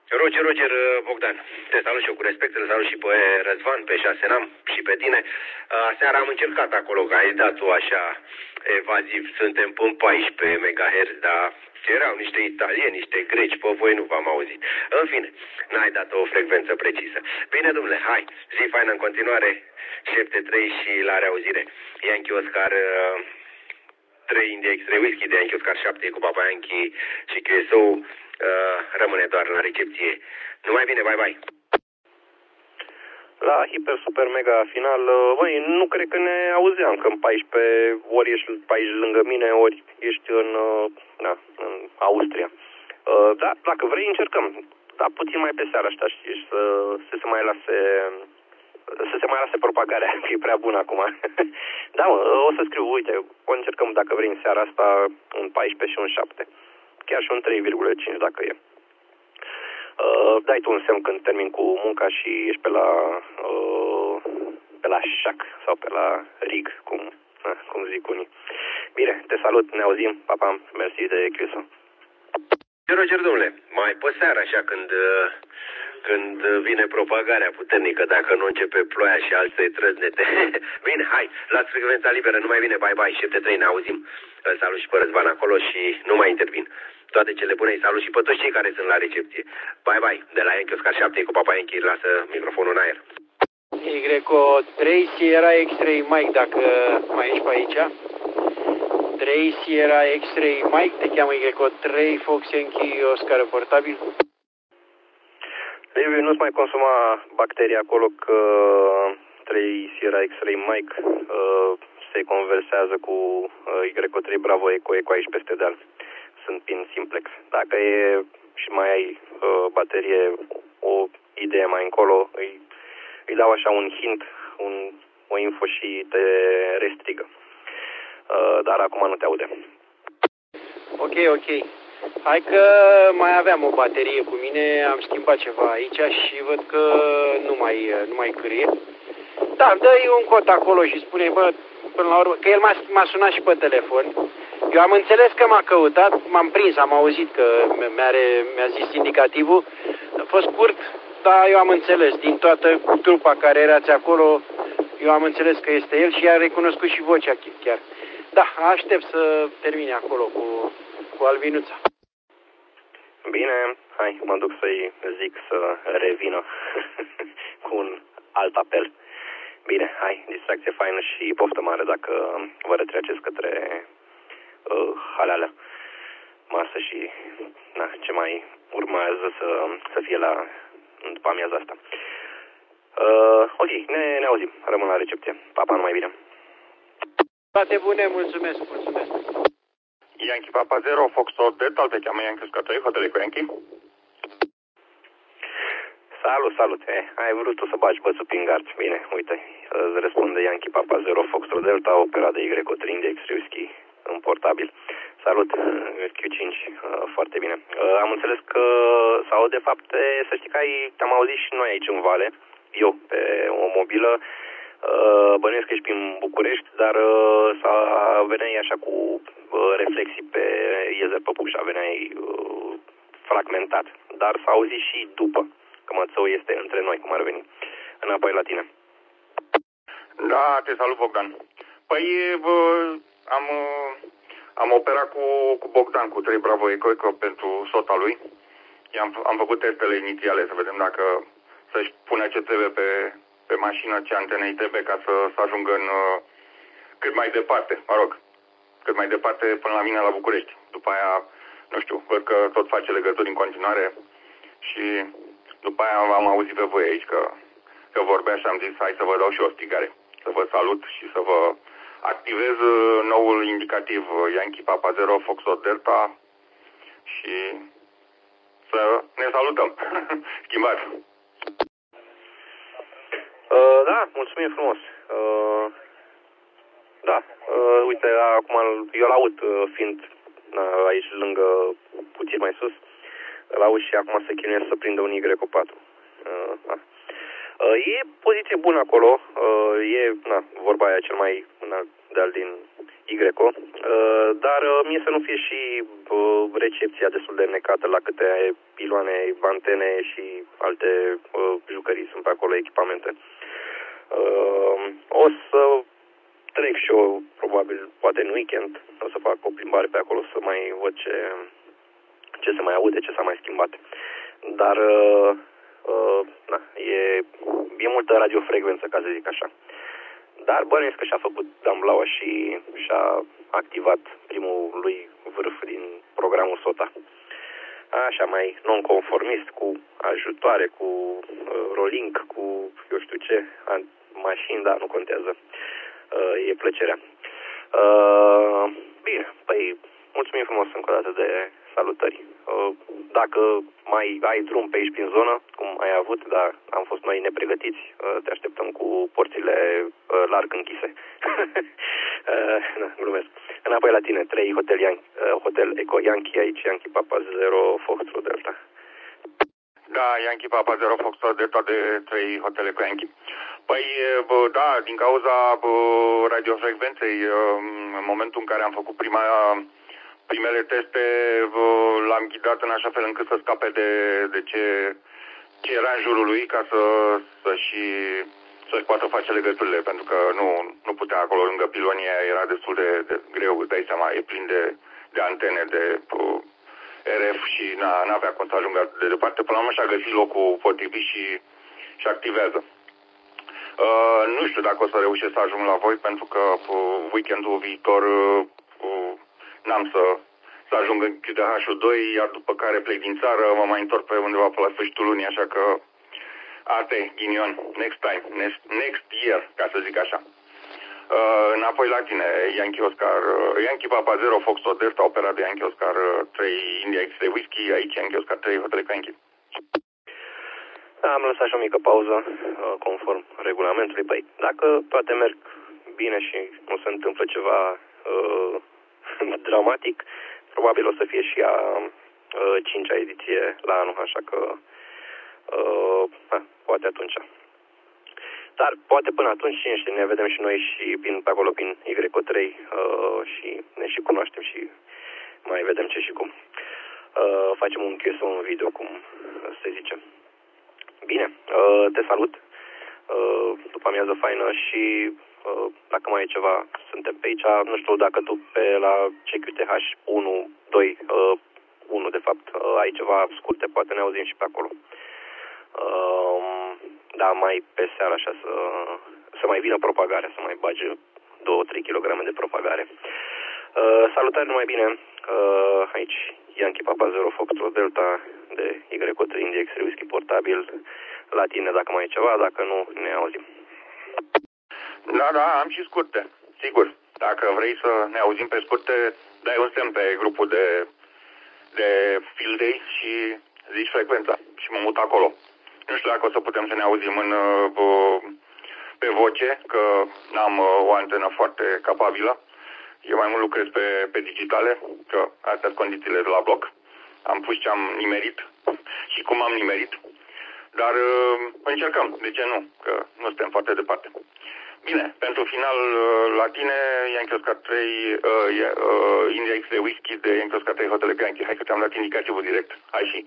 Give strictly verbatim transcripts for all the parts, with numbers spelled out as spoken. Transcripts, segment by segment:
Roger, Roger, Bogdan, te salut și eu cu respect, te salut și pe Răzvan, pe Șasenam și pe tine. Aseară am încercat acolo, că ai dat tu așa evaziv, suntem în paisprezece megahertz, dar erau niște italieni, niște greci, pe voi nu v-am auzit. În fine, n-ai dat o frecvență precisă. Bine, domnule, hai, zi faină în continuare, șapte trei și la reauzire. Yankee Oscar trei India X-Ray Whisky de Yankee Oscar șapte cu Papa Yankee și Q S O. Uh, rămâne doar la recepție. Numai bine, bye bye. La hiper super mega final, băi, nu cred că ne auzeam, că în paisprezece ori ești aici lângă mine, ori ești în, na, în Austria. Uh, da, dacă vrei încercăm, dar puțin mai pe seara asta, știi, să, să se mai lase să se mai lase propagarea, că e prea bună acum. Da, mă, o să scriu, uite, o încercăm dacă vrei în seara asta un paisprezece și un șapte. Chiar și un trei virgulă cinci dacă e. Uh, dai tu un semn când termin cu munca și ești pe la uh, pe la șac sau pe la rig, cum, uh, cum zic unii. Bine, te salut, ne auzim, pa, pa, mersi de Cristo. Roger, domnule, mai pe seara, așa, când, când vine propagarea puternică, dacă nu începe ploaia și alte trăznete. Bine, hai, luați frecvența liberă, numai bine, bye, bye, șapte trei, ne auzim. Îl salut și pe Răzvan acolo și nu mai intervin. Toate cele bune, îi salut și pe toți cei care sunt la recepție. Bye, bye, de la Yankee Oscar șapte cu Papa Yankee, lasă microfonul în aer. Y O trei Sierra X-Ray Mike, dacă mai ești pe aici. trei Sierra X-Ray Mike, te cheamă Y O trei Fox Yankee Oscar portabil. Liviu, nu-ți mai consuma bacterii acolo, că trei Sierra X-Ray Mike uh, se conversează cu uh, Y O trei Bravo Eco Eco aici peste deal. Sunt pin simplex. Dacă e și mai ai uh, baterie, o idee mai încolo, îi, îi dau așa un hint, un, o info și te restrigă. Uh, dar acum nu te aude. Ok, ok. Hai că mai aveam o baterie cu mine, am schimbat ceva aici și văd că nu mai, nu mai cârie. Da, dă-i un cod acolo și spune, bă, până la urmă, că el m-a sunat și pe telefon. Eu am înțeles că m-a căutat, m-am prins, am auzit că mi-a, mi-a zis indicativul. A fost scurt, dar eu am înțeles, din toată trupa care erați acolo, eu am înțeles că este el și a recunoscut și vocea chiar. Da, aștept să termine acolo cu, cu Albinuța. Bine, hai, mă duc să-i zic să revină cu un alt apel. Bine, hai, distracție faină și poftă mare dacă vă retreceți către uh, haleală, masă și na, ce mai urmează să, să fie la după amiaza asta. Uh, ok, ne, ne auzim, rămân la recepție. Pa, pa, numai bine. Toate bune, mulțumesc, mulțumesc. Yankee Papa zero, Foxtrot Delta, te cheamă Yankee Oscar trei, hotele cu Yankee. Salut, salut. Eh, ai vrut tu să bagi bățul prin gard. Bine, uite, îți răspunde Yankee Papa zero, Foxtrot Delta, opera de Y O trei India X-Ray Whisky în portabil. Salut, Q cinci, foarte bine. Am înțeles că, sau de fapt, să știi că ai, te-am auzit și noi aici în Vale, eu, pe o mobilă. Uh, bănuiesc că ești prin București, dar uh, s-a, veneai așa cu uh, reflexii pe Iezer Păpușa, veneai uh, fragmentat, dar s-a auzit și după, că mățău este între noi, cum ar veni. Înapoi la tine. Da, te salut, Bogdan. Păi, bă, am, am operat cu, cu Bogdan, cu trei Bravo Eco Eco pentru sota lui. I-am, am făcut testele inițiale să vedem dacă să-și pune ce trebuie pe... pe mașină, ce antene îi trebuie ca să, să ajungă în uh, cât mai departe, mă rog, cât mai departe până la mine la București. După aia, nu știu, văd că tot face legături în continuare și după aia am auzit pe voi aici că, că vorbea și am zis hai să vă dau și o strigare, să vă salut și să vă activez noul indicativ Yankee Papa zero, Foxtrot Delta și să ne salutăm. Schimbat! Uh, da, mulțumim frumos. Uh, da, uh, uite, acum eu l-aud uh, fiind uh, aici lângă, puțin mai sus, l-aud și acum se chinuie să prindă un Y O patru. Uh, da. uh, e poziție bună acolo, uh, e na, vorba aia cel mai înalt deal din Yco, uh, dar uh, mie să nu fie și uh, recepția destul de necată la câte piloane, antene și alte uh, jucării sunt pe acolo, echipamente. Uh, o să trec și eu, probabil, poate în weekend, o să fac o plimbare pe acolo să mai văd ce, ce se mai aude, ce s-a mai schimbat. Dar uh, uh, na, e, e multă radiofrecvență, ca să zic așa. Dar bănuiesc că și-a făcut Dan Blaua și și-a activat primul lui vârf din programul SOTA. Așa, mai non-conformist, cu ajutoare, cu uh, rolling, cu eu știu ce, mașini, dar nu contează. Uh, e plăcerea. Uh, bine, păi mulțumim frumos încă o dată de salutări. Uh, dacă mai ai drum pe aici prin zonă, cum ai avut, dar am fost noi nepregătiți, uh, te așteptăm cu porțile uh, larg închise. uh, na, glumesc. Înapoi la tine, trei Hotel, Yan- uh, Hotel Eco Yankee, aici Yankee Papa zero Foxtrot Delta. Da, Yankee Papa zero Foxtrot Delta de trei Hotel Eco Yankee. Păi, bă, da, din cauza bă, radiofrecvenței, în momentul în care am făcut prima, primele teste, bă, l-am ghidat în așa fel încât să scape de, de ce, ce era în jurul lui, ca să, să și, să-și poată face legăturile, pentru că nu, nu putea acolo lângă pilonia, era destul de, de greu, îți dai seama, e plin de, de antene, de bă, R F și n-avea cum să ajungă de departe. Până la urmă și-a găsit locul potrivit și, și activează. Uh, nu știu dacă o să reușesc să ajung la voi, pentru că uh, weekendul viitor uh, n-am să, să ajung în Q D H doi, iar după care plec din țară, mă mai întorc pe undeva pe la sfârșitul lunii, așa că ate, ghinion, next time, next, next year, ca să zic așa. Uh, înapoi la tine, Yankee Oscar, uh, Yankee Papa zero Foxtrot Delta, operat de Yankee Oscar uh, trei India X-Ray Whiskey, aici Yankee Oscar trei Hotel Yankee. Da, am lăsat și o mică pauză, conform regulamentului. Păi, dacă toate merg bine și nu se întâmplă ceva uh, dramatic, probabil o să fie și a uh, cincea ediție la anul, așa că uh, da, poate atunci. Dar poate până atunci, cine știe, ne vedem și noi și prin, pe acolo prin Yco trei uh, și ne și cunoaștem și mai vedem ce și cum. Uh, facem un Q S, un video, cum se zice. Bine, te salut, după amiază faină și dacă mai e ceva, suntem pe aici. Nu știu dacă tu pe la C Q T H unu, doi, unu de fapt, ai ceva scurte, poate ne auzim și pe acolo. Da, mai pe seara așa să, să mai vină propagarea, să mai bage două trei kilograme de propagare. Salutare, numai bine, aici Yankee Papa zero Foxtrot Delta de Yco trei India X-Ray Whiskey portabil, la tine dacă mai e ceva, dacă nu, ne auzim. Da, da, am și scurte, sigur. Dacă vrei să ne auzim pe scurte, dai un semn pe grupul de, de field day și zici frecvența și mă mut acolo. Nu știu dacă o să putem să ne auzim în, pe voce, că n-am o antenă foarte capabilă. Eu mai mult lucrez pe, pe digitale, că astea sunt condițiile de la bloc. Am pus ce am nimerit și cum am nimerit. Dar încercăm, de ce nu? Că nu suntem foarte departe. Bine, pentru final la tine, Yankee Oscar trei, uh, uh, India X-Ray Whiskey de Yankee Oscar trei Hotel Yankee. Hai că te-am dat indicativul direct. Hai și...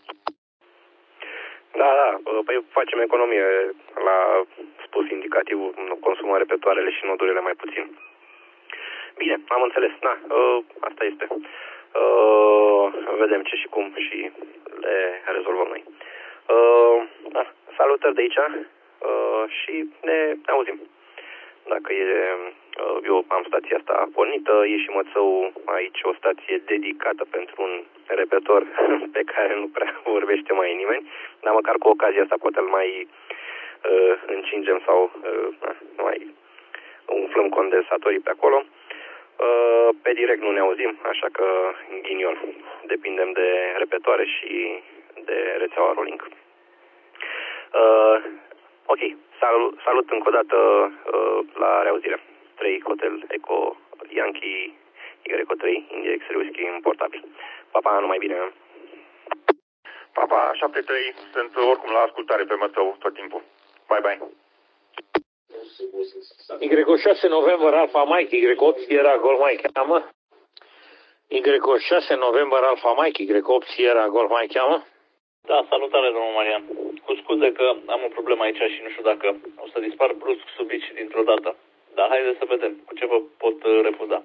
Da, da, păi facem economie la spus indicativul, consumăm repetoarele și nodurile mai puțin. Bine, am înțeles, da, uh, asta este. Uh, vedem ce și cum și le rezolvăm noi. Uh, da, salutări de aici uh, și ne auzim. Dacă e, uh, eu am stația asta pornită, e și Mățău aici o stație dedicată pentru un repetor pe care nu prea vorbește mai nimeni, dar măcar cu ocazia asta poate îl mai uh, încingem sau uh, mai umflăm condensatorii pe acolo. Uh, pe direct nu ne auzim, așa că ghinion. Depindem de repetoare și de rețeaua rolling. Uh, ok, salut, salut încă o dată uh, la reauzire. trei Hotel Eco Yankee Yco trei India X-Ray Whiskey în portabil. Papa, numai bine. Papa, șapte trei, sunt oricum la ascultare pe Mățău tot timpul. Bye, bye. Y șase November Alpha Mike, Y opt Sierra Golf Mike cheamă. Y șase November Alpha Mike, Y opt Sierra Golf Mike cheamă. Da, salutare, domnul Marian. Cu scuze că am o problemă aici și nu știu dacă o să dispar brusc sub aici dintr-o dată. Dar haideți să vedem cu ce vă pot refuza.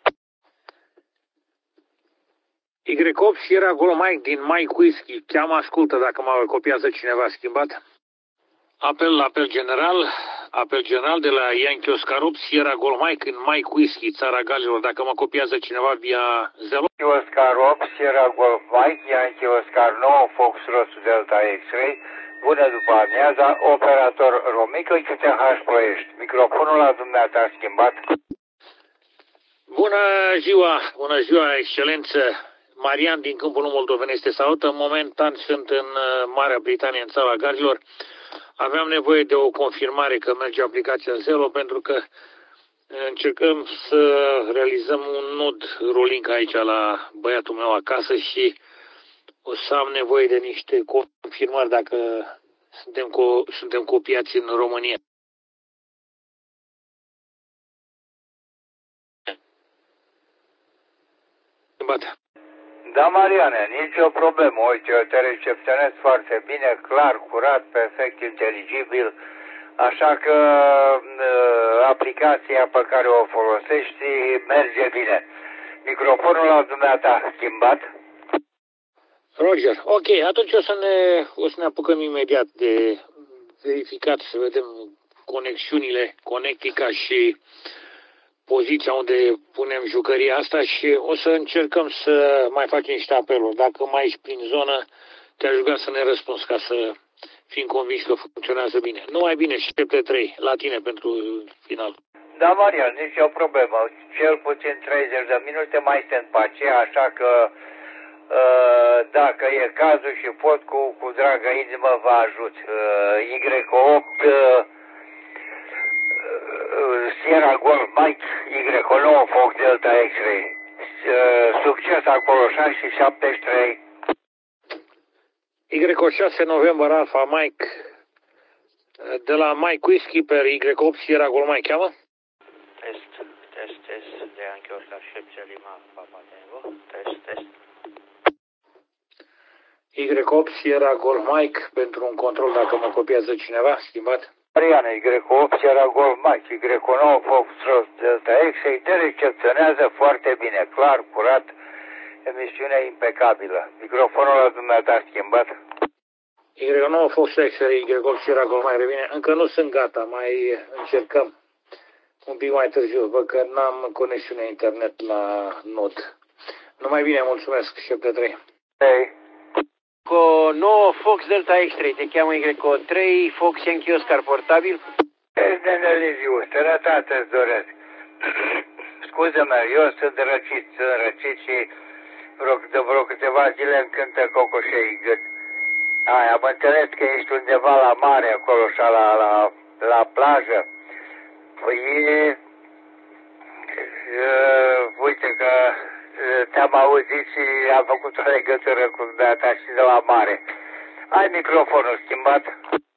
Y opt Sierra Golf Mike din Mike Whiskey. Cheamă, ascultă dacă mă copiază cineva schimbat. Apel, apel general, apel general de la Yankee Oscar opt Sierra Golf Mike în Mike Whiskey, Țara Galilor. Dacă mă copiază cineva via Zelo. Oscar opt Sierra Golf Mike, Yankee Oscar nouă, Fox Ross Delta X-Ray. Bună după amiaza, operator Romică, Q T H Ploiești. Microfonul la dumneata schimbat. Bună ziua, bună ziua, excelență. Marian din Câmpul Moldoven este salută. Momentan sunt în Marea Britanie, în Țara Galilor. Aveam nevoie de o confirmare că merge aplicația Zelo pentru că încercăm să realizăm un nod rolling aici la băiatul meu acasă și o să am nevoie de niște confirmări dacă suntem, co- suntem copiați în România. Da, Mariane, nicio problemă. Uite, eu te recepționez foarte bine, clar, curat, perfect, inteligibil. Așa că uh, aplicația pe care o folosești merge bine. Microfonul la dumneata schimbat. Roger, ok, atunci o să ne, o să ne apucăm imediat de verificat să vedem conexiunile, Connectica și poziția unde punem jucăria asta și o să încercăm să mai facem niște apeluri. Dacă mai ești prin zonă, te-aș ruga să ne răspunzi ca să fim convins că funcționează bine. Numai bine, șapte trei, la tine pentru final. Da, Marian, nici o problemă. Cel puțin treizeci de minute mai sunt pe aceea, așa că uh, dacă e cazul și pot, cu, cu dragă inimă vă ajut. Uh, Y opt uh, Sierra Golf Mike, Y nouă Fox Delta X-Ray. Uh, succes acolo, șase șaptezeci și trei. Y șase November Alpha Mike de la Mike Whiskey pe Y opt Sierra Golf Mike cheamă? Test, test, test, de Yankee Oscar șapte Lima Papa Tango, test, test. Y opt Sierra Golf Mike pentru un control dacă mă copiază cineva, schimbat. Mariana, Y opt Sierra Golf Mike, Y nouă Fox Ross Delta X-Ray, te recepționează foarte bine, clar, curat, emisiunea impecabilă. Microfonul la dumneata schimbat. Y nouă Fox X-Ray, Y opt Sierra Golf Mike revine. Încă nu sunt gata, mai încercăm un pic mai târziu. Văd că n-am conexiune internet la nod. Numai bine, mulțumesc, șapte trei. Hey. Cu nouă Fox Delta X-Ray, te cheamă Y trei, Fox Yankee Oscar portabil. Nene Liviu, sănătate îți doresc. Scuze-mă, eu sunt răcit, sunt răcit și vreo, de vreo câteva zile îmi cântă cocoșei gât. Ai, am înțeles că ești undeva la mare acolo, așa, la, la, la plajă. Păi, e, uh, uite că uh, te-am auzit și am făcut o legătură cu data și de la mare. Ai microfonul schimbat?